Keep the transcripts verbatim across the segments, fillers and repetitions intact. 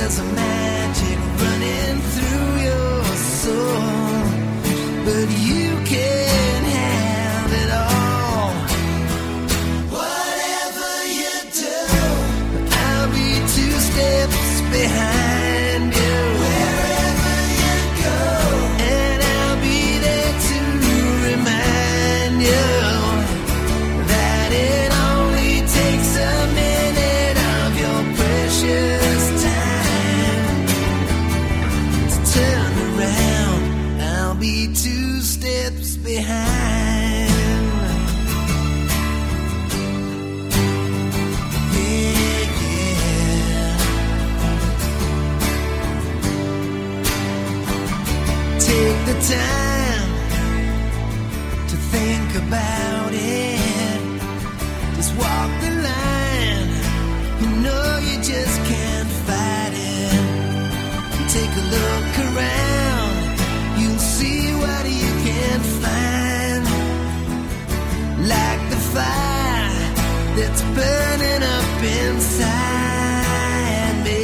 there's a magic running through your soul, but you can't have it all. Whatever you do, I'll be two steps behind you. Wherever you go, and I'll be there to remind you that it only takes a minute of your precious time to turn around. I'll be two steps behind. Yeah, yeah. Take the time to think about it. Just walk the line. You know you just can't fight it. Take a look around. You'll see what you can find. Like the fire that's burning up inside me.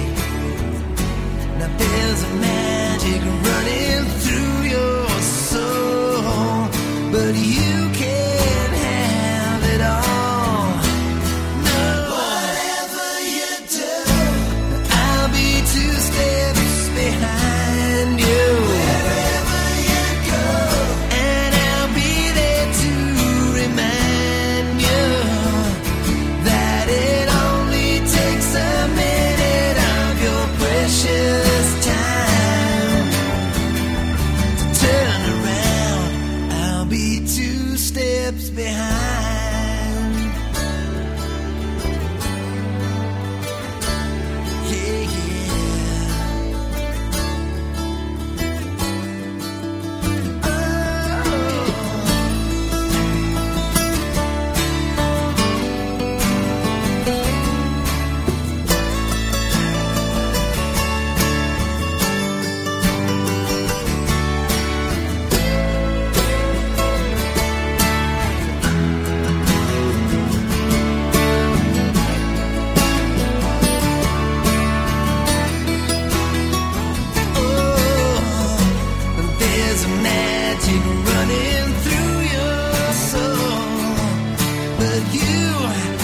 Now there's a magic running through your soul, but you can't have it all. No. Whatever you do, I'll be two steps behind you. Wherever you go, and I'll be there to remind you that it only takes a minute of your precious time to turn around. I'll be two steps behind. Yeah, yeah. Oh. Oh, there's a magic running through your soul, but you